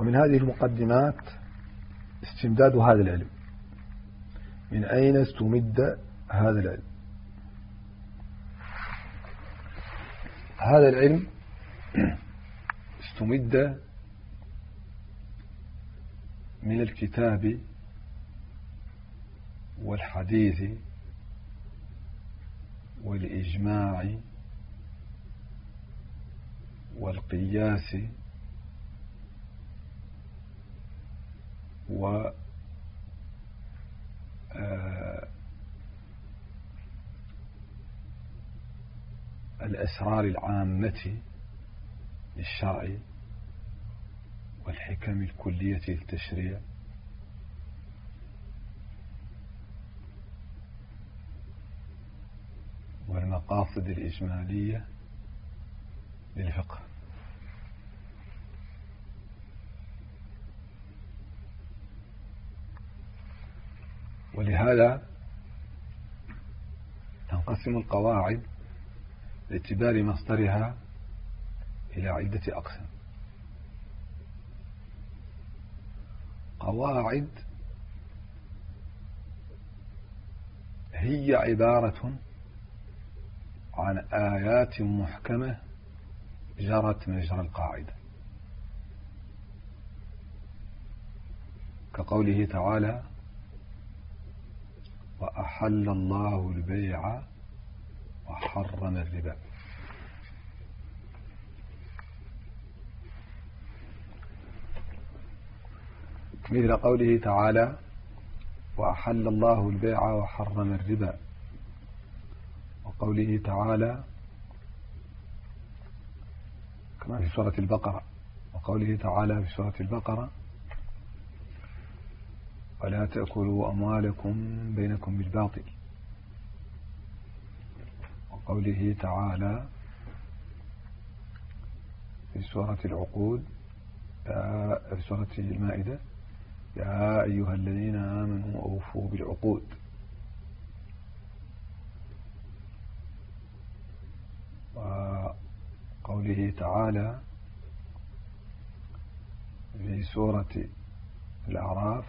ومن هذه المقدمات استمداد هذا العلم. من أين استمد هذا العلم؟ هذا العلم استمد من الكتاب والحديث والإجماع والقياس الأسرار العامة للشرع والحكم الكلية للتشريع والمقاصد الإجمالية للفقه. ولهذا تنقسم القواعد باعتبار مصدرها إلى عدة أقسام. قواعد هي عبارة عن آيات محكمة جرت مجرى القاعدة، كقوله تعالى: وأحل الله البيع وحرم الربا. مثل قوله تعالى: وأحل الله البيع وحرم الربا، وقوله تعالى كما في سورة البقرة، وقوله تعالى في سورة البقرة: ولا تأكلوا أموالكم بينكم بالباطل، وقوله تعالى في سورة العقود في سورة المائدة: يا أيها الذين آمنوا أوفوا بالعقود. وقوله تعالى في سورة الأعراف: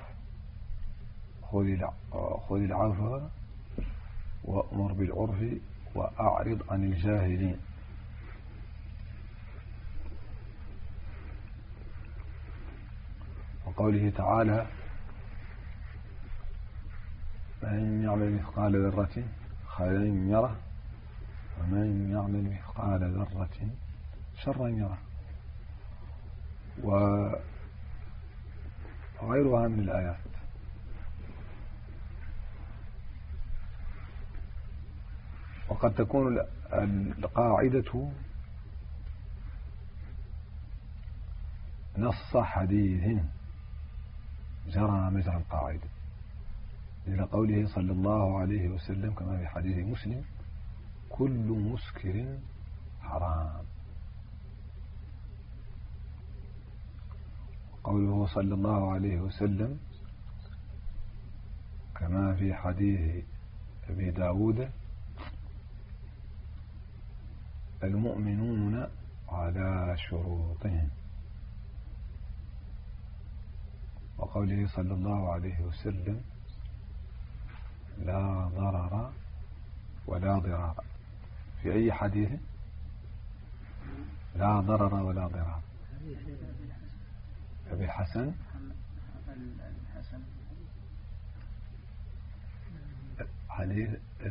خذ العفو وأمر بالعرف وأعرض عن الجاهلين. وقوله تعالى: من يعمل مثقال ذرة خيرا يره ومن يعمل مثقال ذرة شرا يره، وغيرها من الآيات. وقد تكون القاعدة نص حديث جرى مجرى القاعدة، إلى قوله صلى الله عليه وسلم كما في حديث مسلم: كل مسكر حرام. قوله صلى الله عليه وسلم كما في حديث أبي داود: المؤمنون على شروطهم. وقوله صلى الله عليه وسلم: لا ضرر ولا ضرار. في أي حديث؟ لا ضرر ولا ضرار. أبي الحسن حديث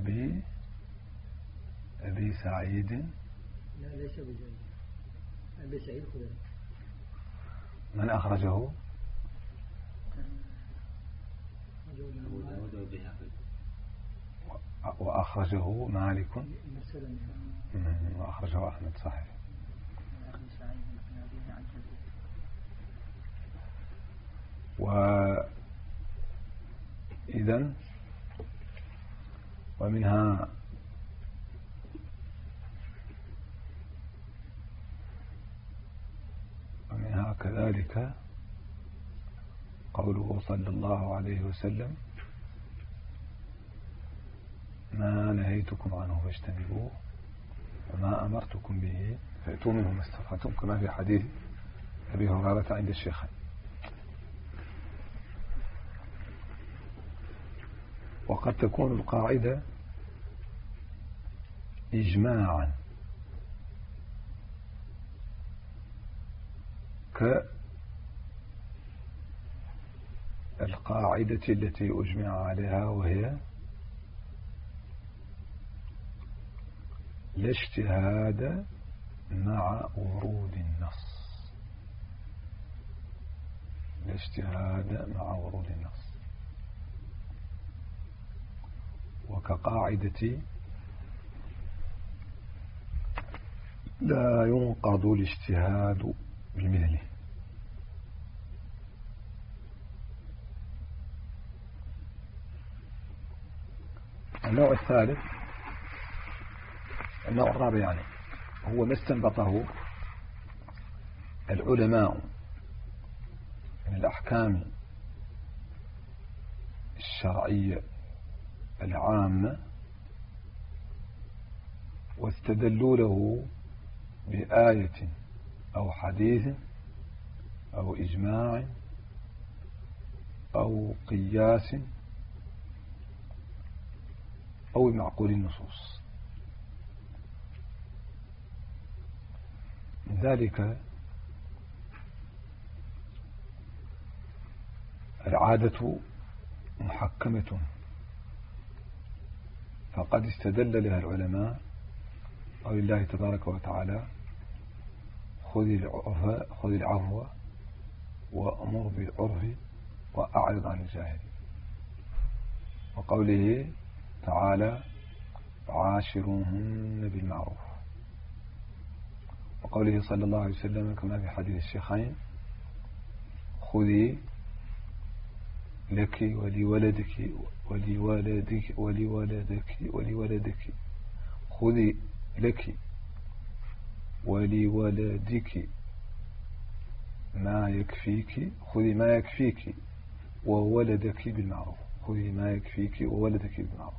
أبي سعيد. لا ليس بجانب أبي سعيد خدري. من أخرجه؟ وأخرجه مالك وأخرجه أحمد. صحيح. وإذن ومنها كذلك قوله صلى الله عليه وسلم: ما نهيتكم عنه فاجتنبوه وما أمرتكم به فأتوا منه ما استطعتم، كما في حديث أبي هريرة عند الشيخين. وقد تكون القاعدة إجماعا كالقاعدة التي أجمع عليها، وهي لا اجتهاد مع ورود النص. لا اجتهاد مع ورود النص. وكقاعدة لا ينقض الاجتهاد بمثله. النوع الثالث، النوع الرابع يعني، هو ما استنبطه العلماء من الأحكام الشرعية العامة، واستدلوا له بآية أو حديث أو إجماع أو قياس أو معقول النصوص. من ذلك العادة محكمة، فقد استدل لها العلماء قول الله تبارك وتعالى: خذ العفو وأمر بالعرف وأعرض عن الجاهلين. وقوله تعالى: عاشروهن بالمعروف. وقوله صلى الله عليه وسلم كما في حديث الشيخين: خذي لك ولولدك ولولدك ولولدك ولولدك، خذي لك ولولدك ما يكفيك، خذي ما يكفيك وولدك بالمعروف، خذي ما يكفيك وولدك بالمعروف.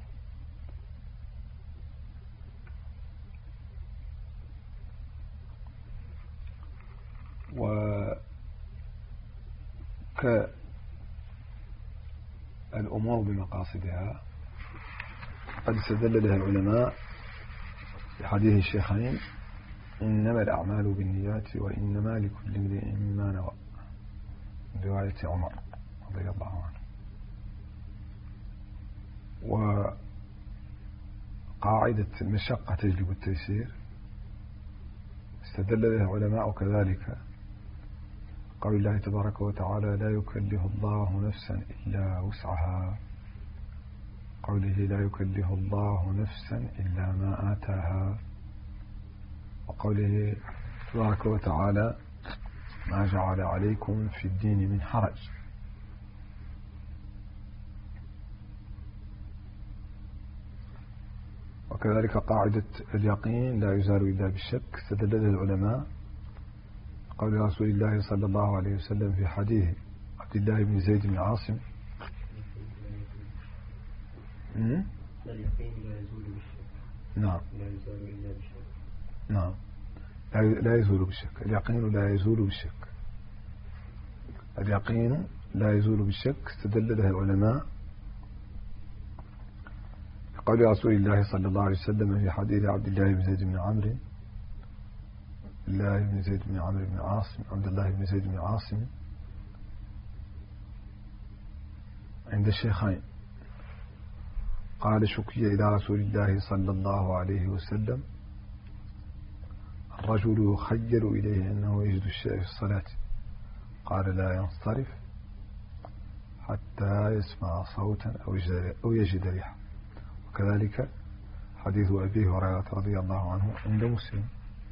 الأمور بمقاصدها قد استدل لها العلماء بحديث الشيخين: إنما الأعمال بالنيات وإنما لكل امرئ ما نوى، رواية عمر رضي الله عنه. وقاعدة المشقة تجلب التيسير استدل لها العلماء كذلك قول الله تبارك وتعالى: لا يكلف الله نفسا إلا وسعها، قوله: لا يكلف الله نفسا إلا ما آتاها، وقوله تبارك وتعالى: ما جعل عليكم في الدين من حرج. وكذلك قاعدة اليقين لا يزال إلا بالشك استدل لها العلماء قول رسول الله صلى الله عليه وسلم في حديث عبد الله بن زيد بن عاصم: اليقين لا يزول بالشك. نعم، لا يزال إلا بالشك. نعم، لا يزول بالشك. اليقين لا يزول بالشك. اليقين لا يزول بالشك استدل لها العلماء قول رسول الله صلى الله عليه وسلم في حديث عبد الله بن زيد بن عمرو، الله بن زيد بن عمرو بن عاصم، عبد الله بن زيد بن عاصم عند الشيخين، قال: شكي إلى رسول الله صلى الله عليه وسلم الرجل يخيل إليه أنه يجد الشيء في الصلاة، قال: لا ينصرف حتى يسمع صوتا أو يجد ريحا. وكذلك حديث أبي هريرة رضي الله عنه عند مسلم.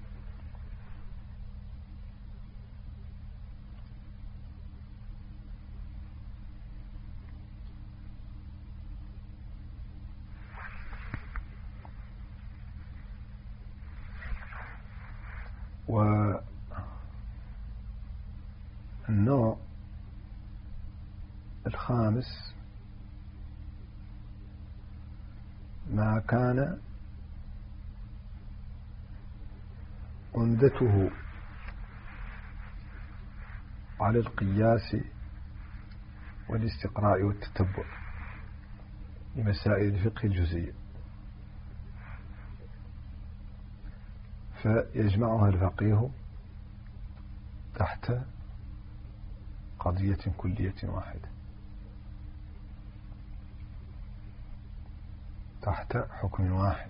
والنوع الخامس ما كان عمدته على القياس والاستقراء والتتبع، لمسائل الفقه الجزئية، فيجمعها الفقيه تحت قضية كلية واحدة، تحت حكم واحد.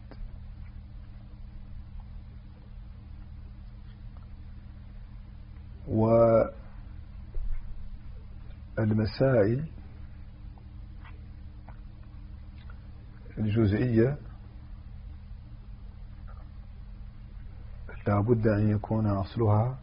والمسائل الجزئية لا بد أن يكون أصلها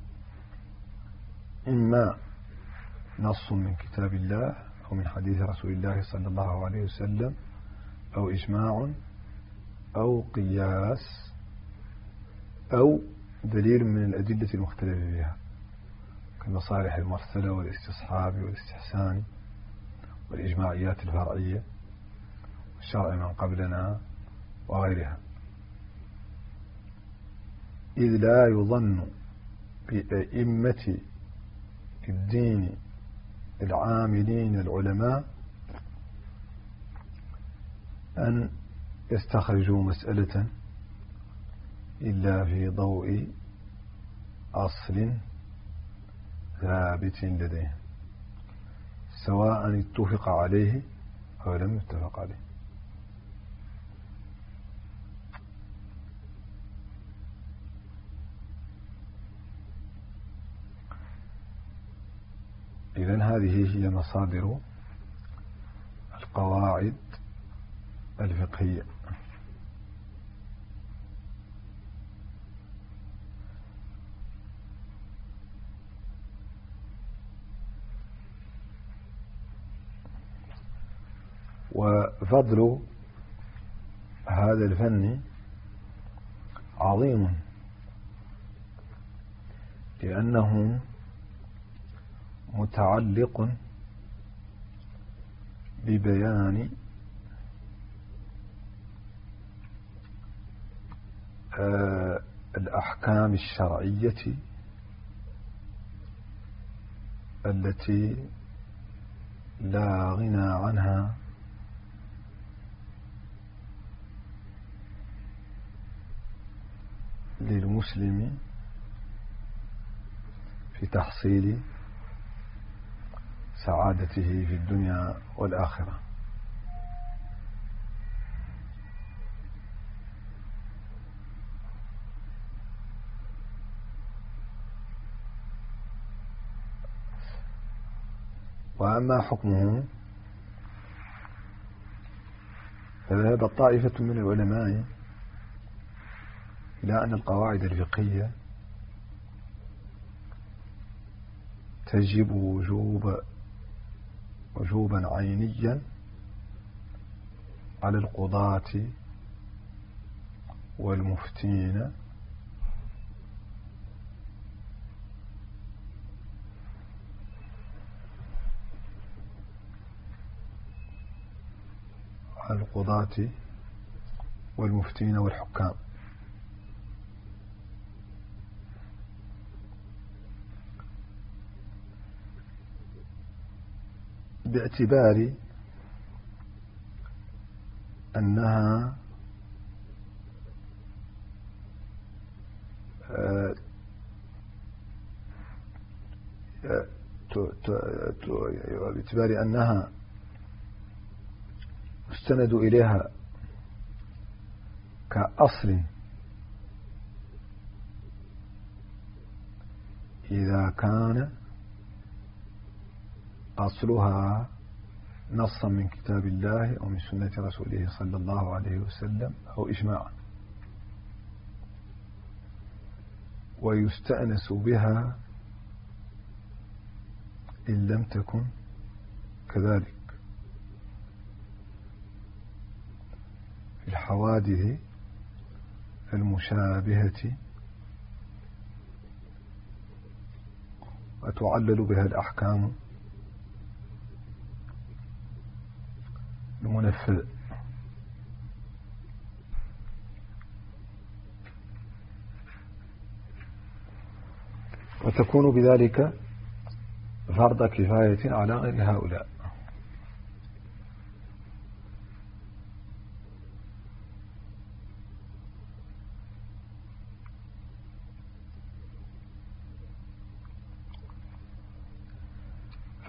إما نص من كتاب الله أو من حديث رسول الله صلى الله عليه وسلم، أو إجماع، أو قياس، أو دليل من الأدلة المختلفة فيها كالمصالح المرسلة والاستصحاب والاستحسان والإجماعيات الفرعية والشرع من قبلنا وغيرها. إذ لا يظن بأئمة الدين العاملين العلماء أن يستخرجوا مسألة إلا في ضوء أصل ثابت لديهم، سواء اتفق عليه أو لم يتفق عليه. إذن هذه هي مصادر القواعد الفقهية. وفضل هذا الفن عظيم، لأنه متعلق ببيان الأحكام الشرعية التي لا غنى عنها للمسلم في تحصيل سعادته في الدنيا والآخرة. وأما حكمه فذهب طائفة من العلماء إلى أن القواعد الفقهية تجب وجوبا عينيا على القضاة والمفتين والحكام، باعتبار أنها باعتبار أنها يستند إليها كأصل إذا كان أصلها نصا من كتاب الله أو من سنة رسوله صلى الله عليه وسلم أو إجماعا، ويستأنس بها إن لم تكن كذلك في الحوادث المشابهة، وتعلل بها الأحكام المنفذة. وتكون بذلك فرض كفاية على غير هؤلاء.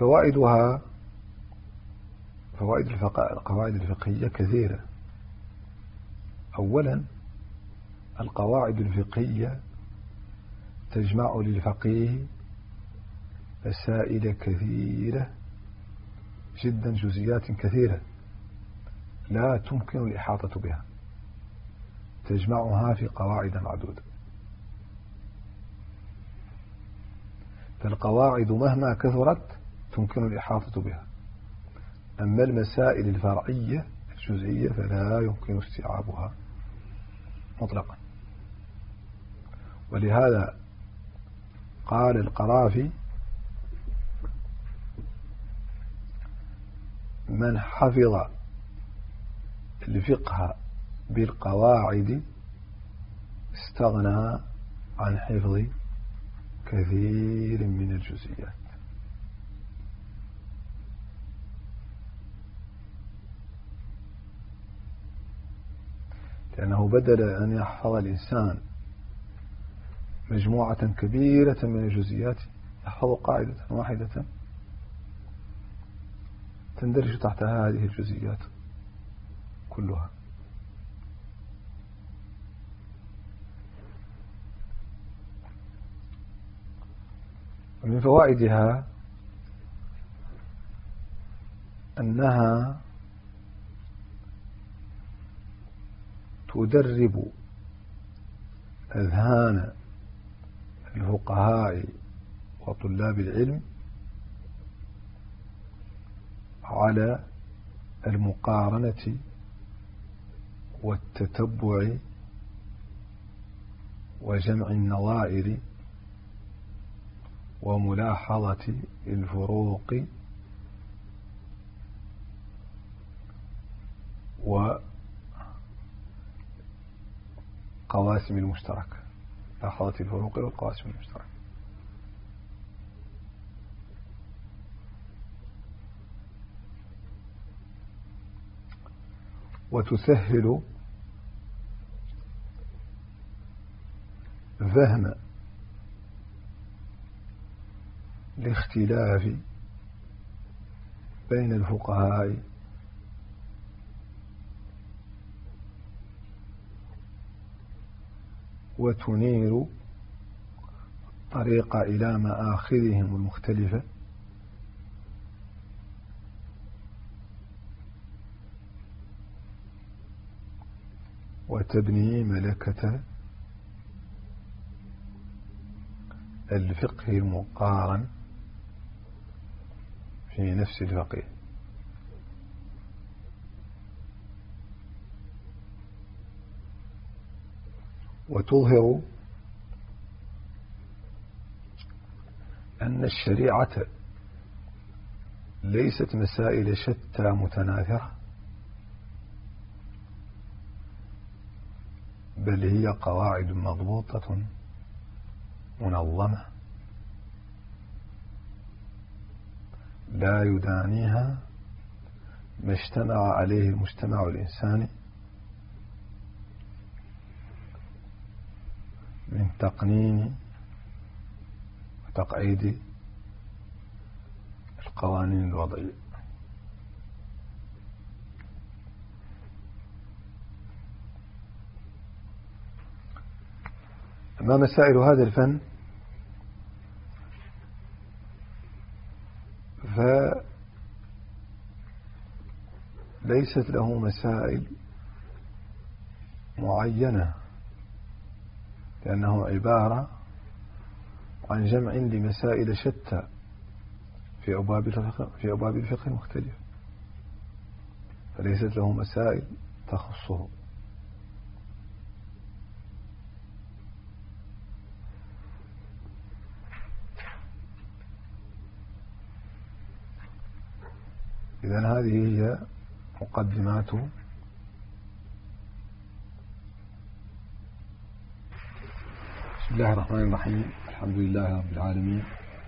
فوائدها فوائد القواعد الفقهية كثيرة. أولا، القواعد الفقهية تجمع للفقيه مسائل كثيرة جدا، جزئيات كثيرة لا تمكن الإحاطة بها، تجمعها في قواعد معدودة. فالقواعد مهما كثرت تمكن الإحاطة بها، أما المسائل الفرعية الجزئية فلا يمكن استيعابها مطلقا. ولهذا قال القرافي: من حفظ الفقه بالقواعد استغنى عن حفظ كثير من الجزئيات. لأنه بدل أن يحفظ الإنسان مجموعة كبيرة من الجزئيات يحفظ قاعدة واحدة تندرج تحت هذه الجزئيات كلها. ومن فوائدها أنها تدرب أذهان الفقهاء وطلاب العلم على المقارنة والتتبع وجمع النظائر وملاحظة الفروق وقواسم المشتركة، ملاحظة الفروق والقواسم المشتركة. وتسهل فهم الاختلاف بين الفقهاء وتنير الطريق إلى مآخذهم المختلفة وتبني ملكة الفقه المقارن في نفس الفقيه. وتظهر أن الشريعة ليست مسائل شتى متناثرة، بل هي قواعد مضبوطة منظمة لا يدانيها ما اجتمع عليه المجتمع الإنساني من تقنين وتقعيد القوانين الوضعية. أما مسائل هذا الفن فليست له مسائل معينة، لأنه عبارة عن جمع لمسائل شتى في أبواب الفقه المختلفة، فليست له مسائل تخصه. إذن هذه هي مقدمات بسم الله الرحمن الرحيم. الحمد لله رب العالمين،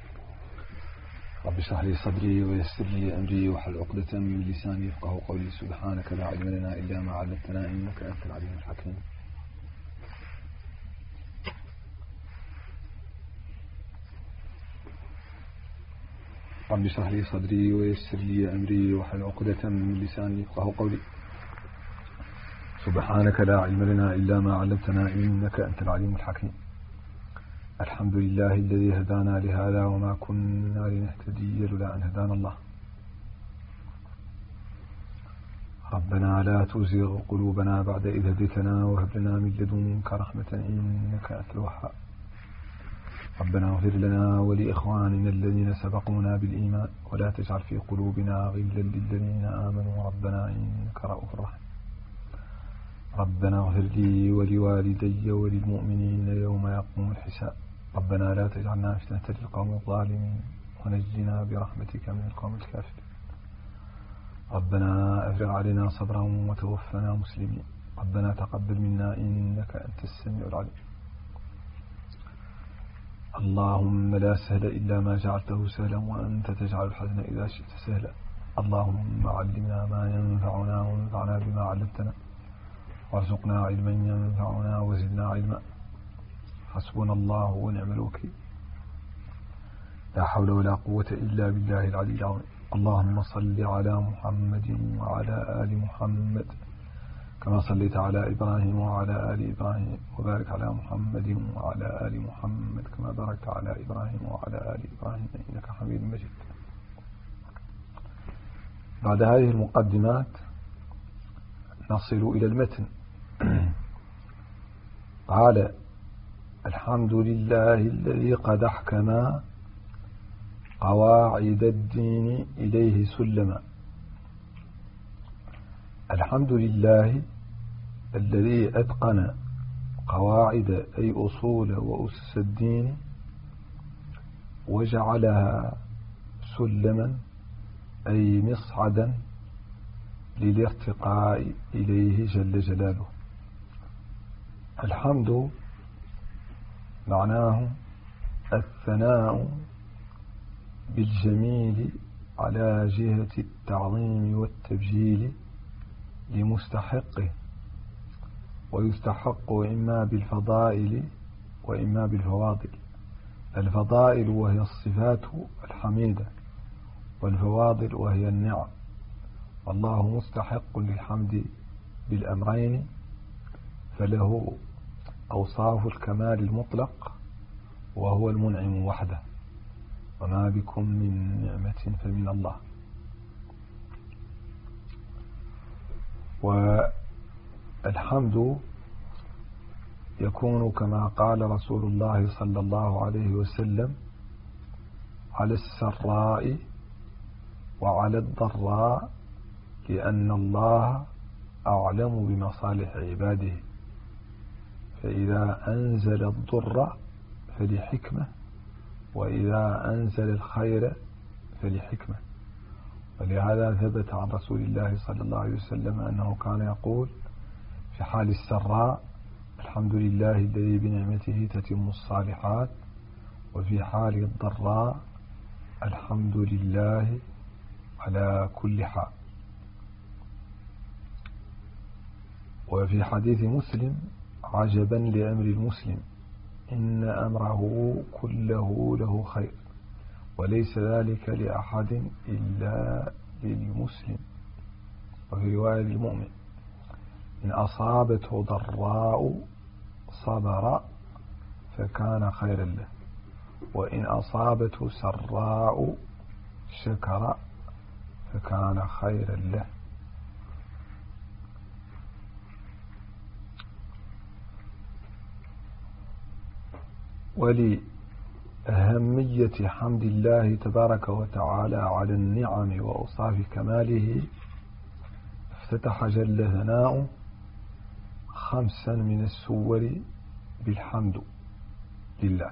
رب اشرح لي صدري ويسر لي أمري واحلل عقدة من لساني يفقهوا قولي. سبحانك لا علم لنا إلا ما علمتنا إنك أنت العليم الحكيم. رب اشرح لي صدري ويسر لي أمري واحلل عقدة من لساني يفقهوا قولي. سبحانك لا علم لنا إلا ما علمتنا إنك أنت العليم الحكيم. الحمد لله الذي هدانا لهذا وما كنا لنهتدي لولا أن هدانا الله. ربنا لا تزغ قلوبنا بعد إذ هديتنا وهب لنا من لدنك رحمة إنك أنت الوهاب. ربنا اغفر لنا ولإخواننا الذين سبقونا بالإيمان ولا تجعل في قلوبنا غلا للذين آمنوا ربنا إنك رؤوف رحيم. ربنا اغفر لي ولوالدي وللمؤمنين يوم يقوم الحساب. ربنا لا تجعلنا فتنة للقوم الظالمين ونجنا برحمتك من القوم الكافرين. ربنا أفرغ علينا صبرا وتوفنا مسلمين. ربنا تقبل منا إنك أنت السميع العليم. اللهم لا سهل إلا ما جعلته سهلا وأنت تجعل الحزن إذا شئت سهلا. اللهم علمنا ما ينفعنا وانفعنا بما علمتنا وارزقنا علما ينفعنا وزدنا علما. حسبنا الله ونعم الوكيل. لا حول ولا قوة إلا بالله العلي العظيم. اللهم صل على محمد وعلى آل محمد كما صليت على إبراهيم وعلى آل إبراهيم وبارك على محمد وعلى آل محمد كما باركت على إبراهيم وعلى آل إبراهيم إنك حميد مجيد. بعد هذه المقدمات نصل إلى المتن. قال: الحمد لله الذي قد أحكم قواعد الدين إليه سلما. الحمد لله الذي أتقن قواعد أي أصول وأسس الدين وجعلها سلما أي مصعدا للارتقاء إليه جل جلاله. الحمد معناه الثناء بالجميل على جهة التعظيم والتبجيل لمستحقه، ويستحق إما بالفضائل وإما بالفواضل. الفضائل وهي الصفات الحميدة، والفواضل وهي النعم. والله مستحق للحمد بالأمرين، فله أوصاف الكمال المطلق وهو المنعم وحده، وما بكم من نعمة فمن الله. والحمد يكون كما قال رسول الله صلى الله عليه وسلم: على السراء وعلى الضراء، لأن الله أعلم بمصالح عباده، فإذا أنزل الضر فلحكمة، وإذا أنزل الخير فلحكمة. ولهذا ثبت عن رسول الله صلى الله عليه وسلم أنه كان يقول في حال السراء: الحمد لله الذي بنعمته تتم الصالحات، وفي حال الضراء: الحمد لله على كل حال. وفي حديث مسلم: عجبا لأمر المسلم، إن أمره كله له خير، وليس ذلك لأحد إلا للمسلم. وفي رواية المؤمن: إن أصابته ضراء صبر فكان خيرا له، وإن أصابته سراء شكر فكان خيرا له. ولأهمية حمد الله تبارك وتعالى على النعم وأوصاف كماله افتتح جل ثناؤه 5 من السور بالحمد لله.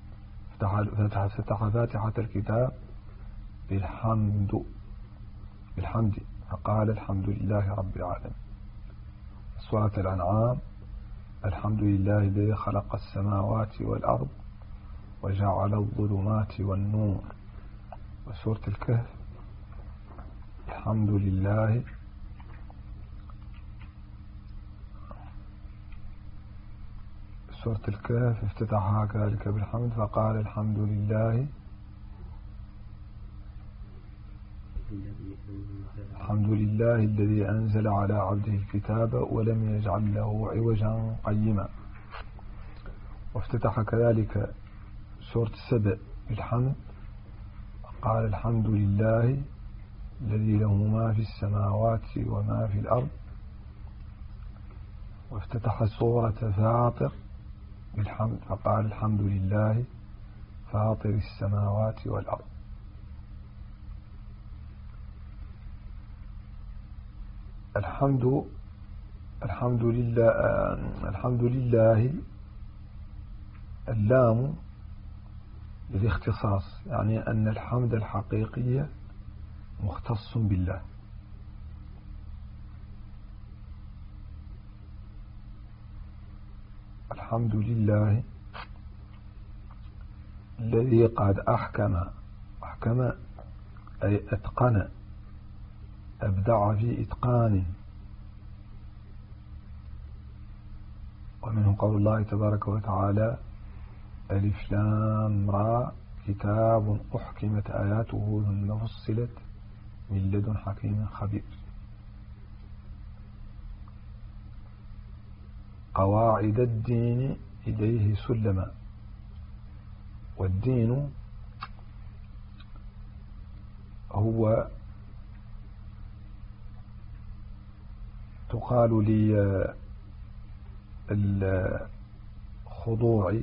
فتح فاتحة الكتاب بالحمد فقال: الحمد لله رب العالمين. سورة الأنعام: الحمد لله الذي خلق السماوات والأرض وجعل الظلمات والنور. وسورة الكهف: الحمد لله سورة الكهف افتتحها كذلك بالحمد فقال: الحمد لله الحمد لله الذي أنزل على عبده الكتاب ولم يجعل له عوجا قيما. وافتتح كذلك سورة السبع بالحمد، قال الحمد لله الذي له ما في السماوات وما في الأرض. وافتتح سورة فاطر بالحمد، فقال الحمد لله فاطر السماوات والأرض. الحمد لله اللام للاختصاص، يعني أن الحمد الحقيقي مختص بالله. الحمد لله الذي قد أحكم أي أتقن، أبدع في إتقان. ومنه قول الله تبارك وتعالى ألف لام را كتاب أحكمت آياته ثم فصلت من لدن حكيم خبير. قواعد الدين إليه سلما. والدين هو تقال للخضوع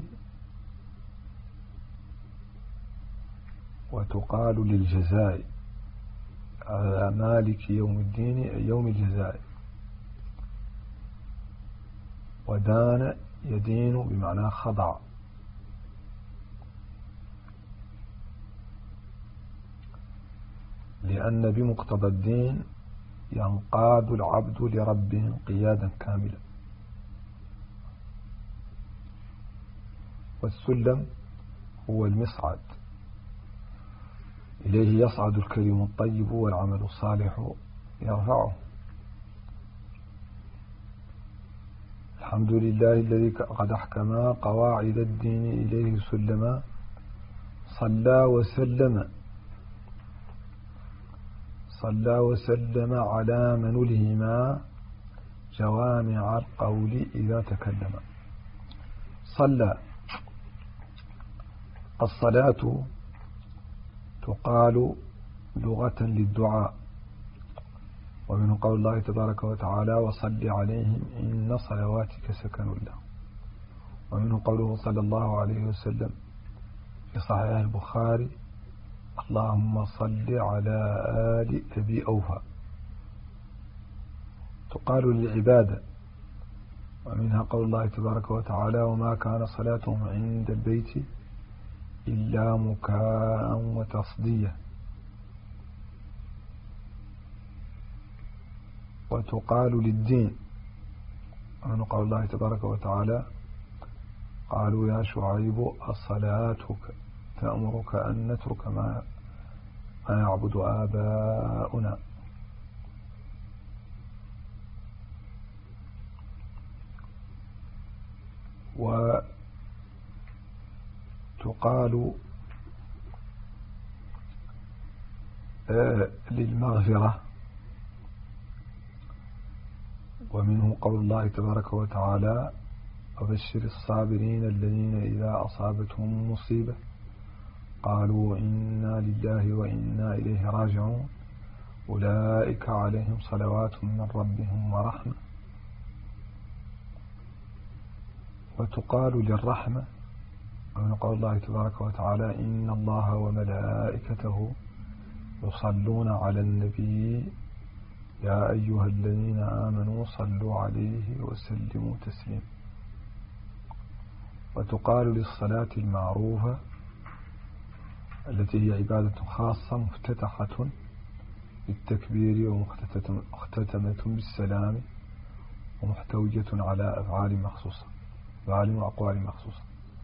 وتقال للجزاء، مالك يوم الدين يوم الجزاء. ودان يدين بمعنى خضع. لأن بمقتضى الدين ينقاد العبد لربه انقيادا كاملا. والسلم هو المصعد، إليه يصعد الكلم الطيب والعمل الصالح يرفعه. الحمد لله الذي قد أحكم قواعد الدين إليه سلما. صلى وسلم على من ألهما جوامع القول إذا تكلم. صلى، الصلاة تقال لغة للدعاء، ومن قول الله تبارك وتعالى وصل عليهم إن صلواتك سكن لهم. ومنه قوله صلى الله عليه وسلم في صحيح البخاري اللهم صل على آل أبي أوفى. تقال للعبادة. ومنها قول الله تبارك وتعالى وما كان صلاتهم عند البيت إلا مكاء وتصدية. وتقال للدين. ومن قول الله تبارك وتعالى قالوا يا شعيب أصلاتك تأمرك أن نترك ما يعبد آباؤنا. وتقال للمغفرة. ومنه قول الله تبارك وتعالى وبشر الصابرين الذين إذا أصابتهم مصيبة قالوا إنا لله وإنا إليه راجعون أولئك عليهم صلوات من ربهم ورحمة. وتقال للرحمة. ومن قول الله تبارك وتعالى إن الله وملائكته يصلون على النبي يا أيها الذين آمنوا صلوا عليه وسلموا تسليما. وتقال للصلاة المعروفة التي هي عبادة خاصة مفتتحة بالتكبير ومختتمة بالسلام ومحتوية على أفعال مخصوصة وأقوال مخصوصة.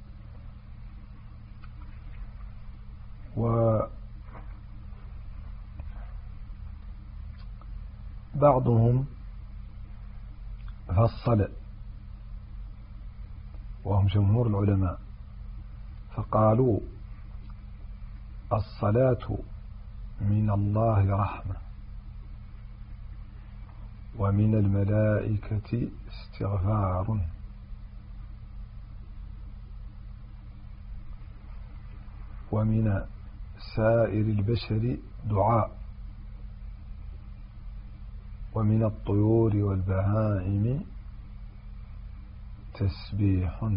وبعضهم فصل وهم جمهور العلماء فقالوا الصلاة من الله رحمة ومن الملائكة استغفار، ومن سائر البشر دعاء، ومن الطيور والبهائم تسبيح.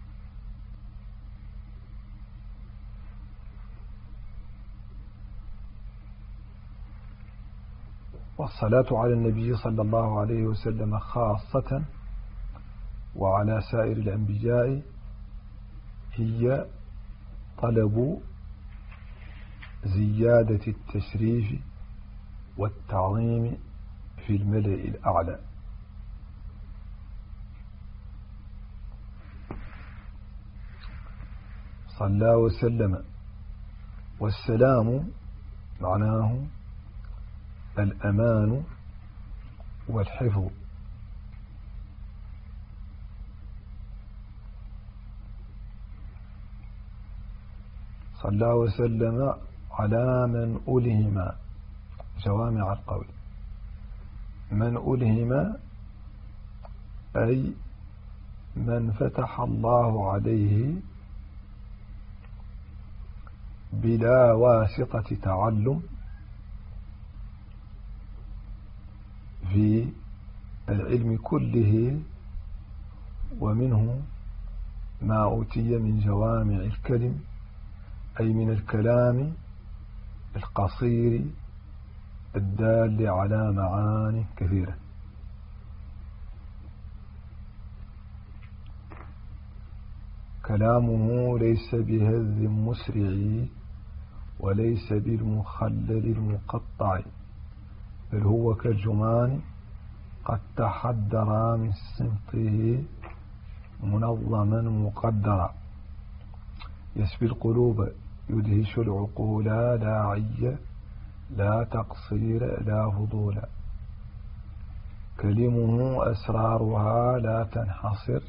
والصلاة على النبي صلى الله عليه وسلم خاصة وعلى سائر الأنبياء هي طلب زيادة التشريف والتعظيم في الملأ الأعلى. صلى وسلم. والسلام معناه الأمان والحفظ. صلى وسلم على من ألهم، جوامع القول، من ألهم أي من فتح الله عليه بلا واسطة تعلم في العلم كله، ومنه ما أوتي من جوامع الكلم، أي من الكلام القصير الدال على معاني كثيرة. كلامه ليس بهذ مسرع وليس بالمخلل المقطع، بل هو كالجمان قد تحدر من صمته منظما مقدرا، يسبي القلوب يدهش العقول، لا عي لا تقصير لا فضول، كلمه أسرارها لا تنحصر،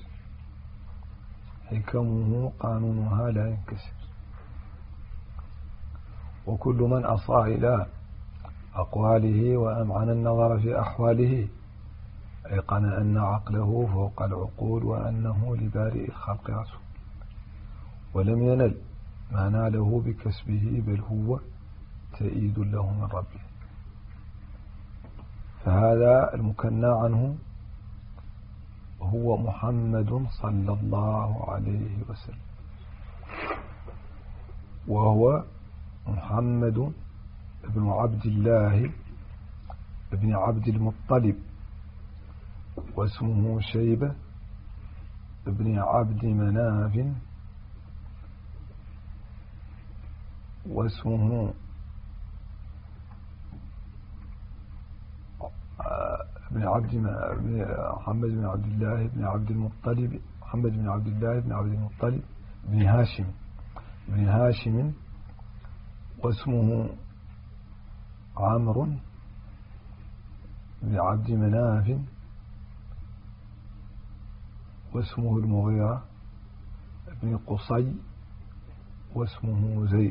حكمه قانونها لا ينكسر. وكل من أصاع إلى أقواله وأمعن النظر في أحواله أيقن أن عقله فوق العقول، وأنه لبارئ الخلق رسول، ولم ينل ما ناله بكسبه، بل هو تأييد له من ربه. فهذا المكنى عنه هو محمد صلى الله عليه وسلم، وهو محمد بن عبد الله بن عبد المطلب، واسمه شيبة بن عبد مناف، واسمه محمد بن عبد الله بن عبد المطلب، محمد بن عبد الله بن عبد المطلب بن هاشم، واسمه عمرو بن عبد مناف، واسمه المغيرة بن قصي، واسمه زيد.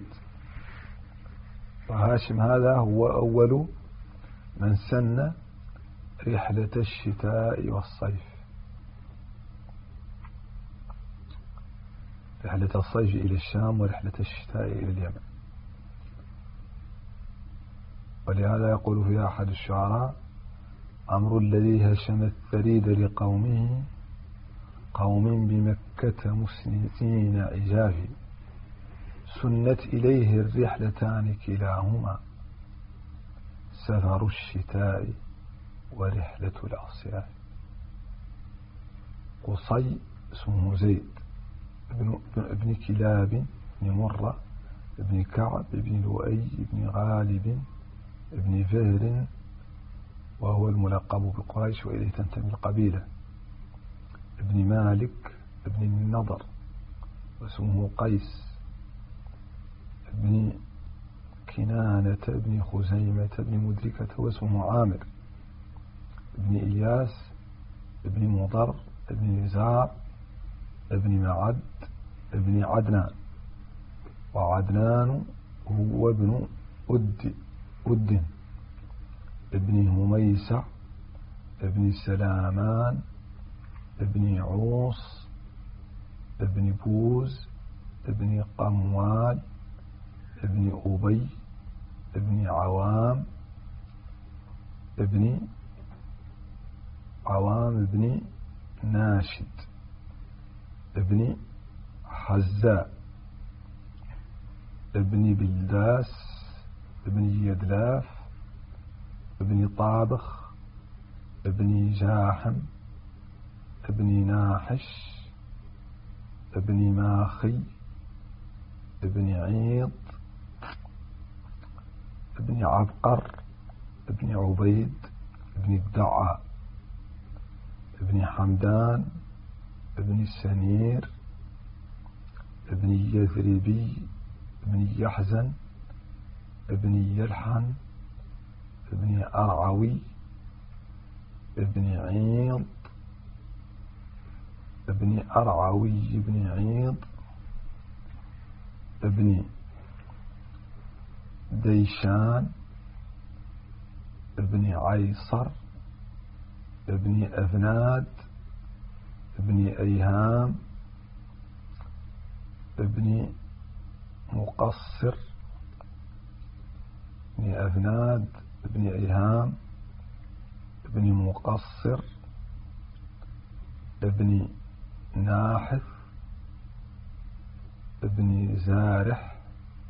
وهاشم هذا هو أول من سن رحلة الشتاء والصيف، رحلة الصيف إلى الشام ورحلة الشتاء إلى اليمن. ولهذا يقول في أحد الشعراء: عمرو الذي هشم الثريد لقومه، قوم بمكة مسندين عجاف، سنت إليه الرحلتان كلاهما، سفر الشتاء ورحلة الأصياف. قصي اسمه زيد ابن كلاب بن مرة ابن كعب ابن لؤي ابن غالب ابن فهر، وهو الملقب بقريش وإليه تنتمي القبيلة، ابن مالك ابن النضر، واسمه قيس ابن كنانة ابن خزيمة ابن مدركة، واسمه عامر ابن إياس ابن مضر ابن نزار ابن معد ابن عدنان. وعدنان هو ابن أد ابن هميسة ابن سلامان ابن عوص ابن بوز ابن قموال ابن أبي ابن عوام ابن ناشد ابن حزاء ابن بلداس ابن يدلاف ابن طابخ ابن جاحم ابن ناحش ابن ماخي ابن عيض ابن عبقر ابن عبيد ابن الدعاء ابن حمدان ابن السنير ابن يثربي ابن يحزن ابن يلحن ابن أرعوي ابن عيض ابن أرعوي ابن عيض ابن ديشان ابن عيصر ابن أفناد ابن أيهام ابن مقصر ابن أفناد ابن أيهام ابن مقصر ابن ناحث ابن زارح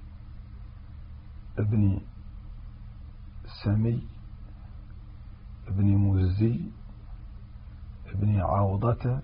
ابن سمي ابن مزي ابن عوضة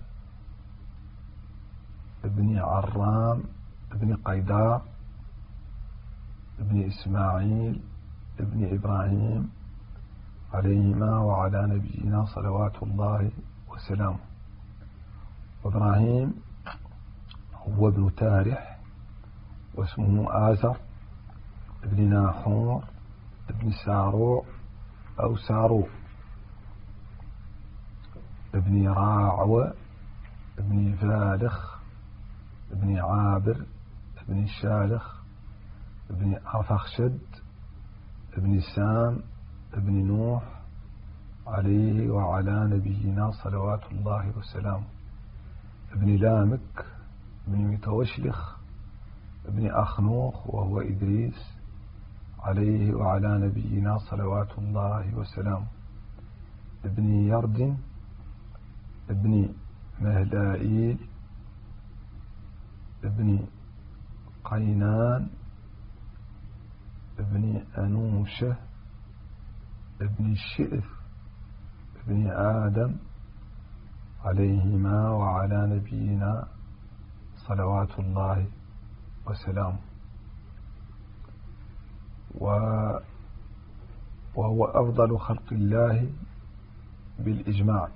ابن عرام ابن قيدار ابن إسماعيل ابن إبراهيم عليهما وعلى نبينا صلوات الله وسلامه. وإبراهيم هو ابن تارح واسمه آزر ابن ناحور ابن ساروع أو ساروع ابن راعوة ابن فالخ ابن عابر ابن شالخ ابن أرفخشد ابن سام ابن نوح عليه وعلى نبينا صلوات الله وسلامه. ابن لامك ابن متوشلخ ابن أخنوخ وهو إدريس عليه وعلى نبينا صلوات الله وسلامه. ابن يردن ابن مهلائيل ابن قينان ابن أنوشة ابن الشئف ابن آدم عليهما وعلى نبينا صلوات الله وسلامه. وهو أفضل خلق الله بالإجماع.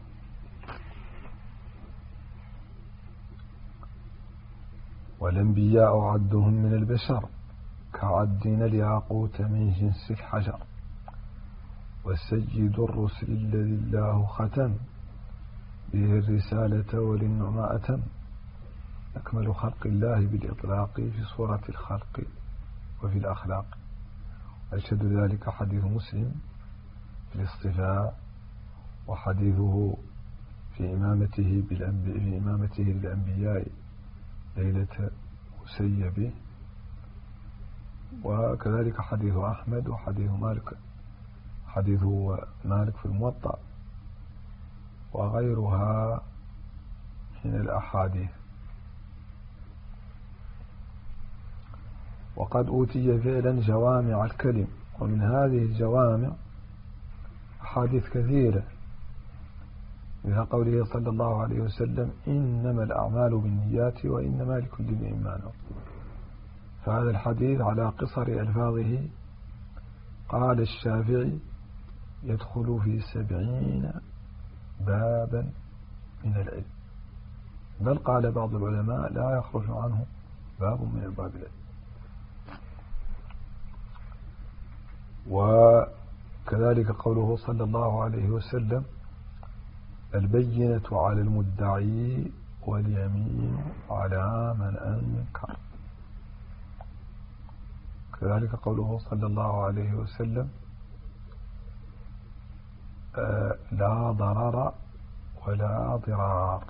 والأنبياء عدهم من البشر كعدنا الياقوت من جنس الحجر. وسيد الرسل الذي الله ختم به الرسالة وللنعمة أتم. أكمل خلق الله بالإطلاق في صورة الخلق وفي الأخلاق. أشهد ذلك حديث مسلم في الاصطفاء وحديثه في إمامته للأنبياء ليلة مسيبه. وكذلك حديث أحمد وحديث مالك في الموطأ وغيرها من الأحاديث. وقد أوتي فعلا جوامع الكلم، ومن هذه الجوامع أحاديث كثيرة، مثل قوله صلى الله عليه وسلم: إنما الأعمال بالنيات وإنما لكل امرئ ما نوى. فهذا الحديث على قصر ألفاظه قال الشافعي: يدخل في 70 بابا من العلم، بل قال بعض العلماء: لا يخرج عنه باب من أبواب العلم. وكذلك قوله صلى الله عليه وسلم: البينة على المدعي واليمين على من أنكر. كذلك قوله صلى الله عليه وسلم: لا ضرر ولا ضرار.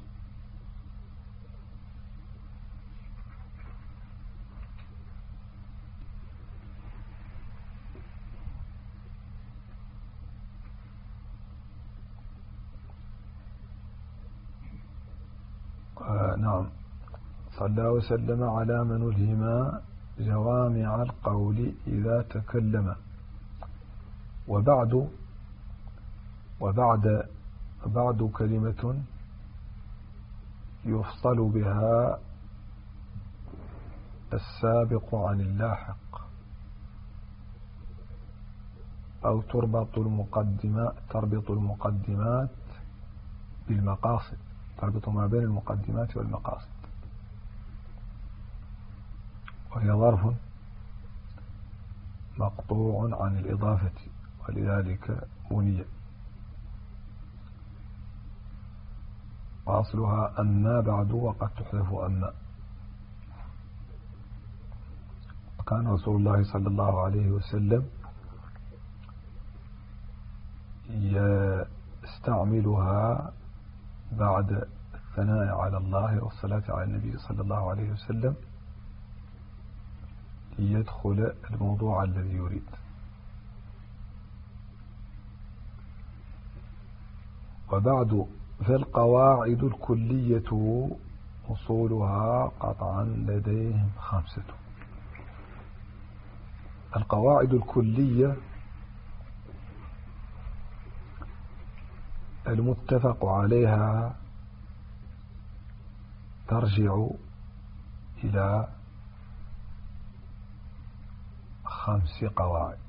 نعم. صلى وسلم على من ألهم جوامع القول إذا تكلم. وبعد كلمة يفصل بها السابق عن اللاحق، أو تربط المقدمات بالمقاصد، تربط ما بين المقدمات والمقاصد، وهي ظرف مقطوع عن الإضافة ولذلك بني. وأصلها أن بعد وقد تحذف أن. كان رسول الله صلى الله عليه وسلم يستعملها بعد الثناء على الله والصلاة على النبي صلى الله عليه وسلم ليدخل الموضوع الذي يريد. وبعد فالقواعد الكلية أصولها قطعا لديهم 5. القواعد الكلية المتفق عليها ترجع إلى 5 قواعد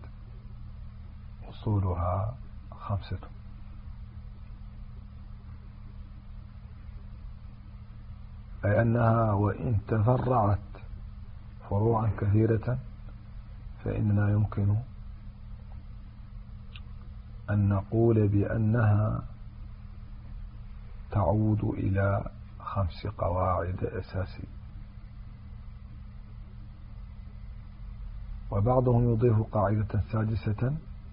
أصولها 5. أي أنها وإن تفرعت فروعا كثيرة فإننا يمكن أن نقول بأنها تعود إلى 5 قواعد أساسية. وبعضهم يضيف قاعدة سادسة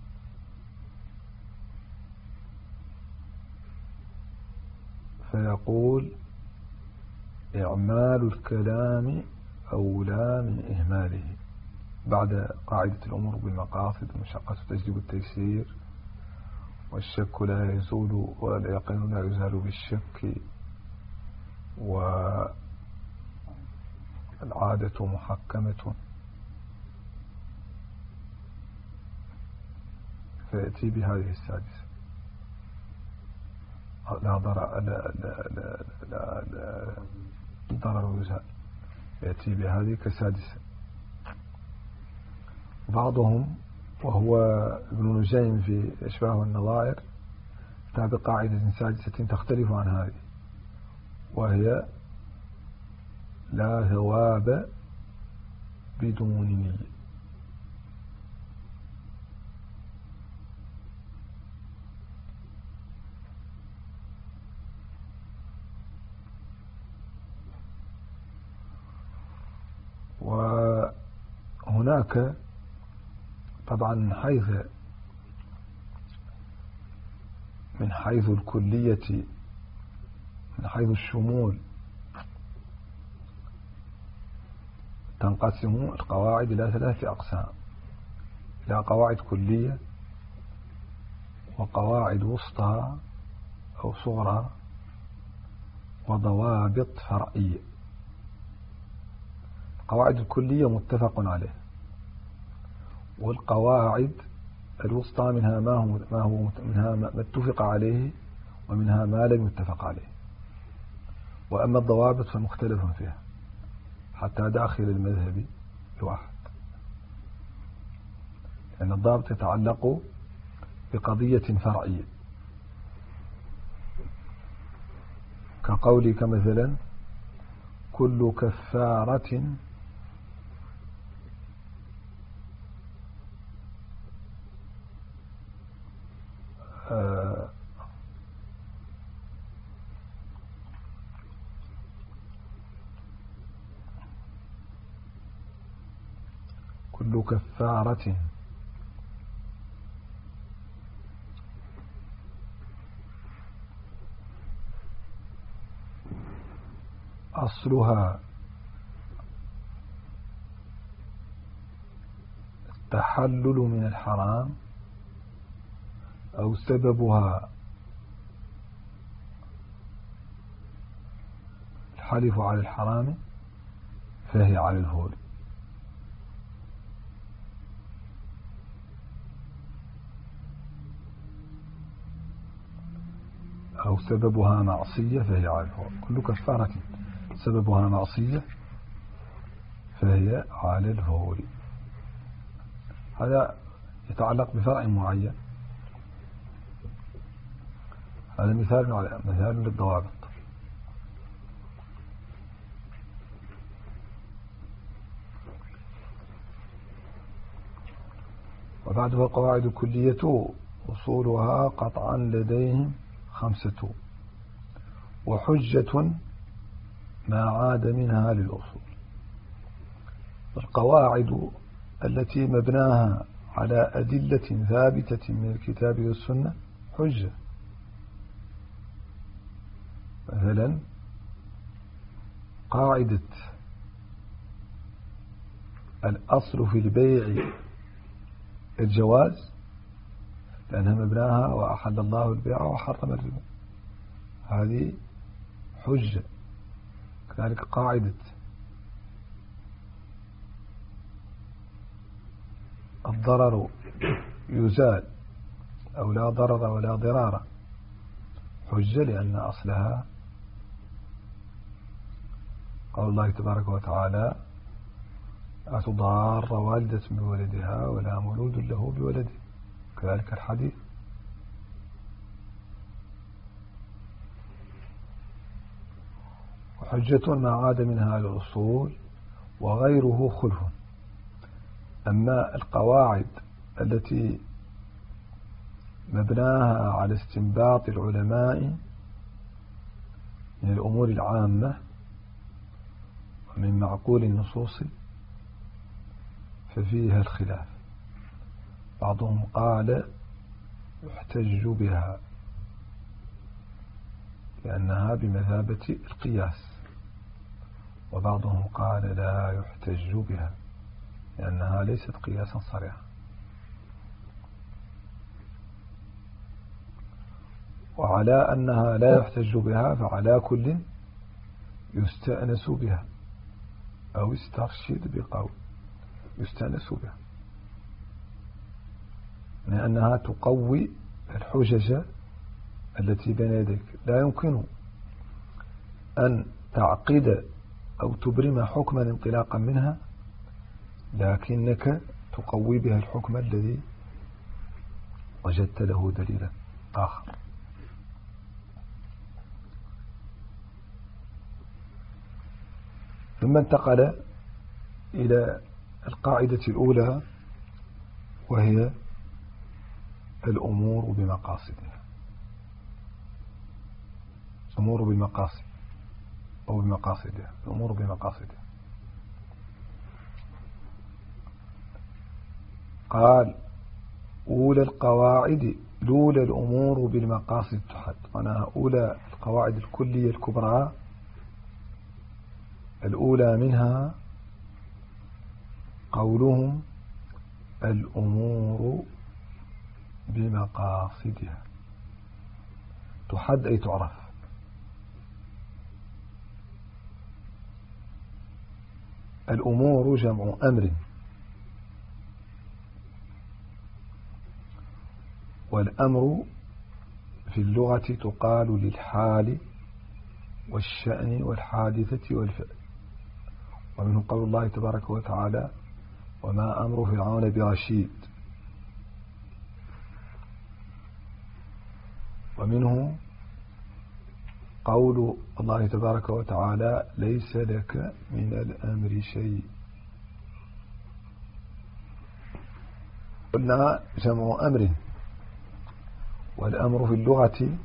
فيقول إعمال الكلام أولى من إهماله، بعد قاعدة الأمور بالمقاصد المشقة تجلب التيسير، والشك لا يزول واليقين لا يزال بالشك، والعادة محكمة، فيأتي بهذه السادسة. لا ضرر لا ضرر يزال، يأتي بهذه كسادسة. بعضهم وهو ابن نجيم في إشباه والنظائر أتى بقاعدة سادسة تختلف عن هذه، وهي لا ثواب بدون نية. وهناك طبعا من حيث الكلية، من حيث الشمول، تنقسم القواعد إلى 3 أقسام: إلى قواعد كلية، وقواعد وسطى أو صغرى، وضوابط فرعية. القواعد الكلية متفق عليه، والقواعد الوسطى منها منها ما اتفق عليه، ومنها ما لم يتفق عليه. وأما الضوابط فمختلف فيها حتى داخل المذهب الواحد، لأن الضابط يتعلق بقضية فرعية، كقولك مثلا كل كفارة أصلها التحلل من الحرام أو سببها الحلف على الحرام فهي على الفور. أو سببها معصية فهي على الفور. كل كفارة سببها معصية فهي على الفور. هذا يتعلق بفرع معين. هذا مثال للضوابط. وبعدها قواعد كلية أصولها قطعا لديهم 5 وحجة ما عاد منها للأصول. القواعد التي مبناها على أدلة ثابتة من الكتاب والسنة حجة. مثلا قاعدة الأصل في البيع الجواز لأنها مبناها وأحل الله البيع وحرم الربا، هذه حجة. كذلك قاعدة الضرر يزال أو لا ضرر ولا ضرار حجة لأن أصلها قول الله تبارك وتعالى لا تضار والدة بولدها ولا مولود له بولده. كذلك الحديث. وحجة ما عاد منها الأصول وغيره خلف. أما القواعد التي مبناها على استنباط العلماء من الأمور العامة ومن معقول النصوص ففيها الخلاف. بعضهم قال يحتج بها لأنها بمثابة القياس، وبعضهم قال لا يحتج بها لأنها ليست قياسا صريحا. وعلى أنها لا يحتج بها فعلى كل يستأنس بها أو يسترشد بقول يستأنس بها، لأنها تقوي الحجج التي بين يديك. لا يمكن أن تعقد أو تبرم حكما انطلاقا منها، لكنك تقوي بها الحكم الذي وجدت له دليلا آخر. ثم انتقل إلى القاعدة الأولى وهي الأمور بمقاصدها. أمور بالمقاصد أو بمقاصدها. الأمور بمقاصدها. قال أولى القواعد لولا الأمور بالمقاصد تحد. معناها أولى القواعد الكلية الكبرى الأولى منها قولهم الأمور بمقاصدها. تحد أي تعرف. الأمور جمع أمر، والأمر في اللغة تقال للحال والشأن والحادثة والفعل. ومنه قول الله تبارك وتعالى وما أمر فرعون برشيد. ومنه قول الله تبارك وتعالى ليس لك من الأمر شيء. قلنا جمع أمر، والأمر في اللغة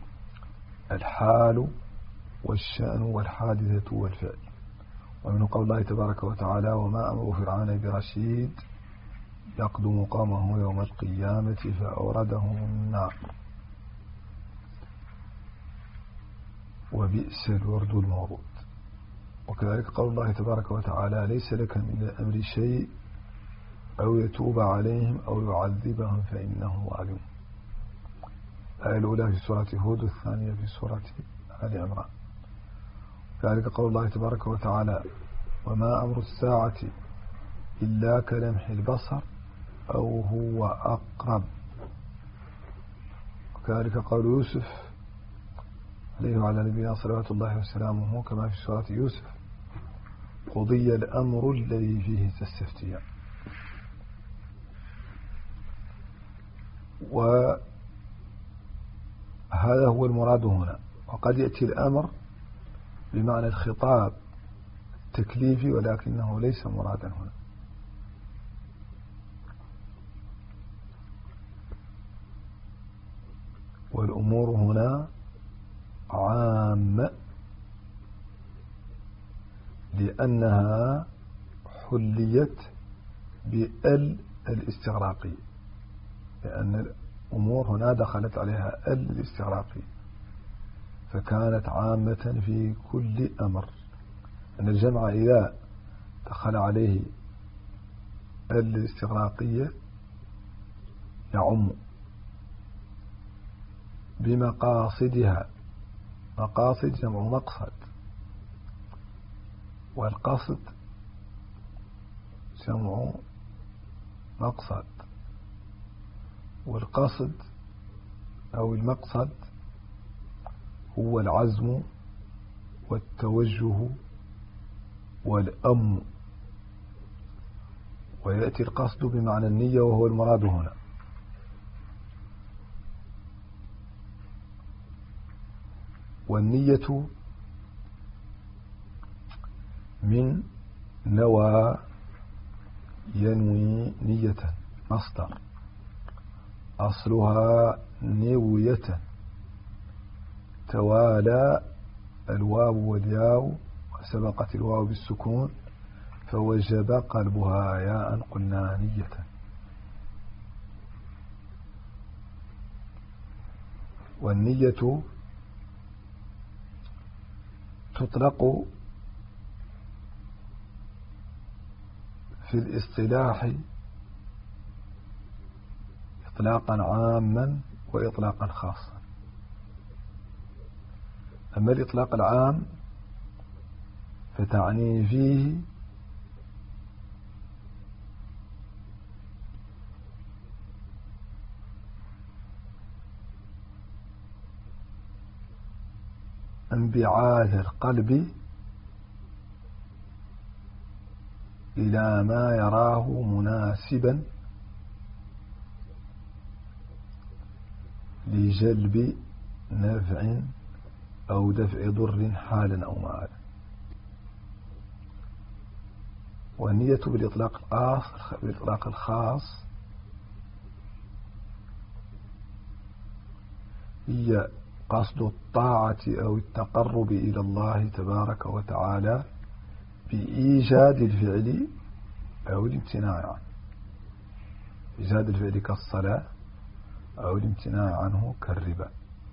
الحال والشأن والحادثة والفعل. ومن قول الله تبارك وتعالى وما أمر فرعون برشيد يقدم قومه يوم القيامة فأوردهم النار وبئس الورد المورود. وكذلك قول الله تبارك وتعالى ليس لك من الأمر شيء أو يتوب عليهم أو يعذبهم فإنهم ظالمون. الآية الأولى في سورة هود والثانية في سورة آل عمران. كذلك قول الله تبارك وتعالى وما أمر الساعة إلا كلمح البصر أو هو أقرب. وكذلك قول يوسف عليه وعلى نبينا صلوات الله وسلامه كما في سورة يوسف قضي الأمر الذي فيه تستفتيان. وهذا هو المراد هنا. وقد يأتي الأمر بمعنى الخطاب التكليفي ولكنه ليس مرادا هنا. والأمور هنا عامة لأنها حليت بال الاستغراقية، لأن الأمور هنا دخلت عليها ال الاستغراقية فكانت عامة في كل أمر. أن الجمع إذا دخل عليه ال الاستغراقية يعم بمقاصدها. مقاصد جمع مقصد، والقصد جمع مقصد، والقصد أو المقصد هو العزم والتوجه والأم. ويأتي القصد بمعنى النية وهو المراد هنا. والنية من نوى ينوي نية مصدر أصلها نوية توالى الواو والياو وسبقت الواو بالسكون فوجب قلبها ياء قلنا نية. والنية تطلق في الاصطلاح إطلاقا عاما وإطلاقا خاصا. أما الإطلاق العام فتعني فيه انبعاث القلب إلى ما يراه مناسبا لجلب نفع أو دفع ضر حالا أو مآلا. والنية بالإطلاق الخاص هي قصد الطاعة أو التقرب إلى الله تبارك وتعالى بإيجاد الفعل أو الامتناع عنه. إيجاد الفعل كالصلاة أو الامتناع عنه كالربا.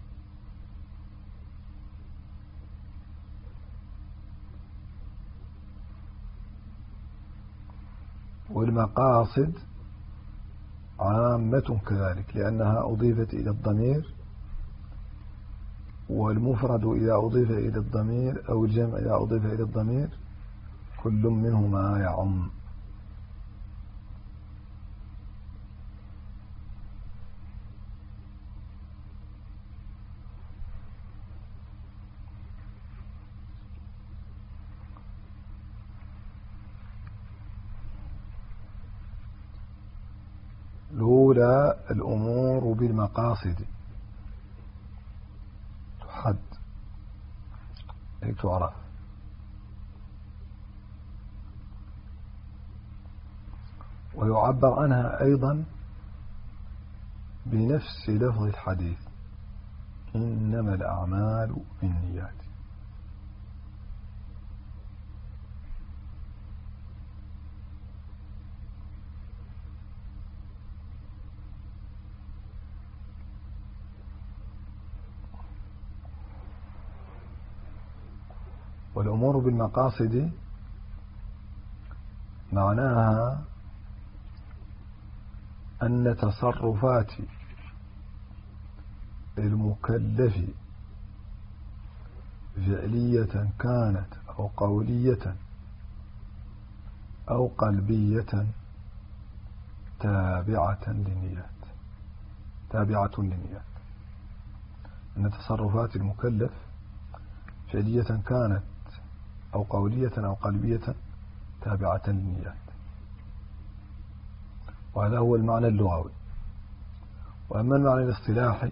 والمقاصد عامة كذلك لأنها أضيفت إلى الضمير، والمفرد إذا أضيف إلى الضمير أو الجمع إذا أضيف إلى الضمير كل منهما يعم. لولا الأمور بالمقاصد تحد أي تعرف. ويعبر عنها أيضا بنفس لفظ الحديث إنما الأعمال بالنيات. والأمور بالمقاصد معناها أن تصرفات المكلف فعلية كانت أو قولية أو قلبية تابعة للنيات. أن تصرفات المكلف فعلية كانت أو قولية أو قلبية تابعة للنيات. وهذا هو المعنى اللغوي. وأما المعنى الاصطلاحي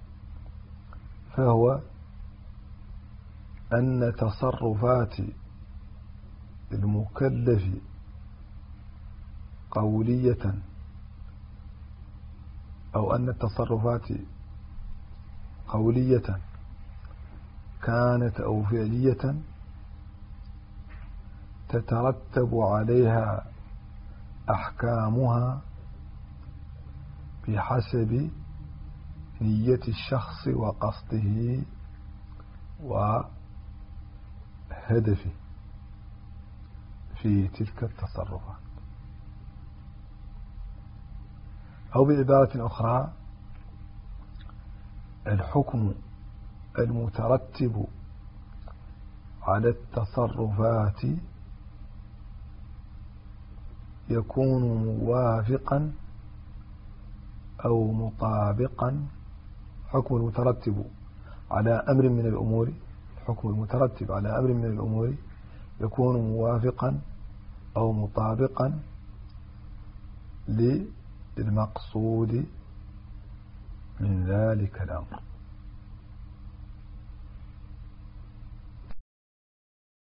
فهو أن تصرفات المكلف قولية أو أن التصرفات قولية كانت أو فعلية تترتب عليها أحكامها بحسب نية الشخص وقصده وهدفه في تلك التصرفات. أو بعبارة أخرى الحكم المترتب على التصرفات يكون موافقا أو مطابقا. حكم المترتب على أمر من الأمور يكون موافقا أو مطابقا للمقصود من ذلك الأمر.